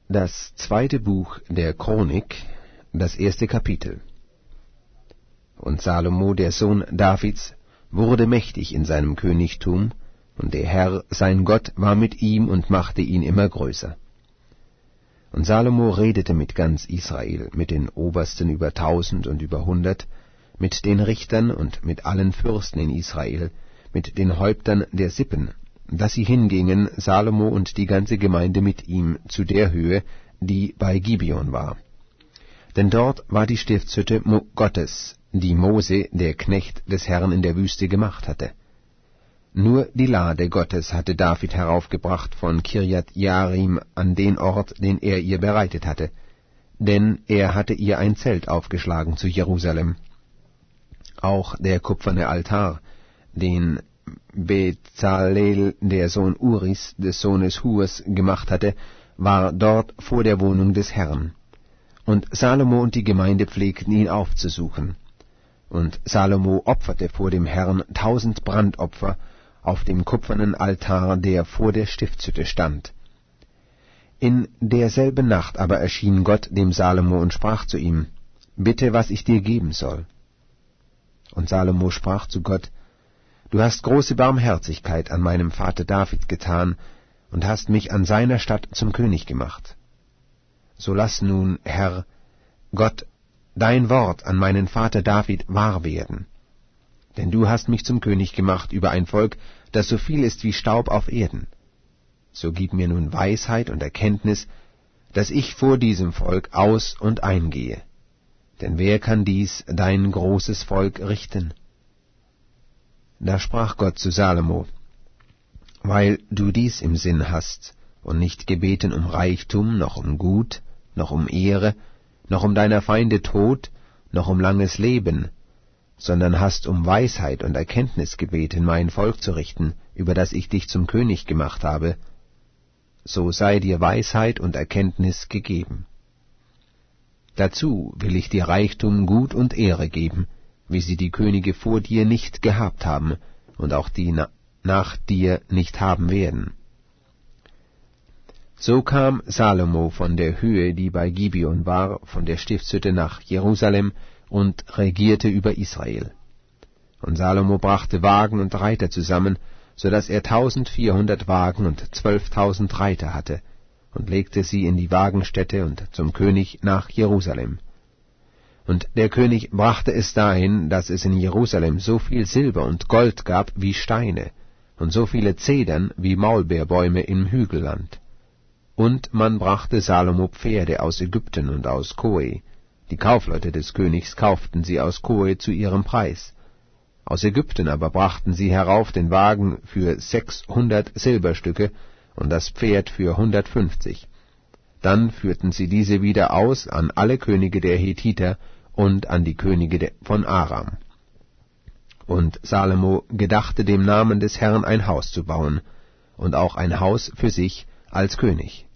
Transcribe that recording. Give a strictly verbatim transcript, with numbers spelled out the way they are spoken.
Das zweite Buch der Chronik, das erste Kapitel. Und Salomo, der Sohn Davids, wurde mächtig in seinem Königtum, und der Herr, sein Gott, war mit ihm und machte ihn immer größer. Und Salomo redete mit ganz Israel, mit den Obersten über tausend und über hundert, mit den Richtern und mit allen Fürsten in Israel, mit den Häuptern der Sippen, dass sie hingingen, Salomo und die ganze Gemeinde mit ihm, zu der Höhe, die bei Gibeon war. Denn dort war die Stiftshütte Gottes, die Mose, der Knecht des Herrn, in der Wüste gemacht hatte. Nur die Lade Gottes hatte David heraufgebracht von Kirjat Jearim an den Ort, den er ihr bereitet hatte, denn er hatte ihr ein Zelt aufgeschlagen zu Jerusalem. Auch der kupferne Altar, den Bezalel, der Sohn Uris, des Sohnes Hurs, gemacht hatte, war dort vor der Wohnung des Herrn. Und Salomo und die Gemeinde pflegten ihn aufzusuchen. Und Salomo opferte vor dem Herrn tausend Brandopfer auf dem kupfernen Altar, der vor der Stiftshütte stand. In derselben Nacht aber erschien Gott dem Salomo und sprach zu ihm: Bitte, was ich dir geben soll. Und Salomo sprach zu Gott: Du hast große Barmherzigkeit an meinem Vater David getan und hast mich an seiner Statt zum König gemacht. So lass nun, Herr, Gott, dein Wort an meinen Vater David wahr werden. Denn du hast mich zum König gemacht über ein Volk, das so viel ist wie Staub auf Erden. So gib mir nun Weisheit und Erkenntnis, dass ich vor diesem Volk aus- und eingehe. Denn wer kann dies, dein großes Volk, richten? Da sprach Gott zu Salomo: Weil du dies im Sinn hast und nicht gebeten um Reichtum, noch um Gut, noch um Ehre, noch um deiner Feinde Tod, noch um langes Leben, sondern hast um Weisheit und Erkenntnis gebeten, mein Volk zu richten, über das ich dich zum König gemacht habe, so sei dir Weisheit und Erkenntnis gegeben. Dazu will ich dir Reichtum, Gut und Ehre geben, wie sie die Könige vor dir nicht gehabt haben und auch die na- nach dir nicht haben werden. So kam Salomo von der Höhe, die bei Gibeon war, von der Stiftshütte nach Jerusalem und regierte über Israel. Und Salomo brachte Wagen und Reiter zusammen, so dass er tausendvierhundert Wagen und zwölftausend Reiter hatte, und legte sie in die Wagenstätte und zum König nach Jerusalem. Und der König brachte es dahin, dass es in Jerusalem so viel Silber und Gold gab wie Steine, und so viele Zedern wie Maulbeerbäume im Hügelland. Und man brachte Salomo Pferde aus Ägypten und aus Koe. Die Kaufleute des Königs kauften sie aus Koe zu ihrem Preis. Aus Ägypten aber brachten sie herauf den Wagen für sechshundert Silberstücke und das Pferd für hundertfünfzig. Dann führten sie diese wieder aus an alle Könige der Hethiter und an die Könige von Aram. Und Salomo gedachte dem Namen des Herrn ein Haus zu bauen, und auch ein Haus für sich als König.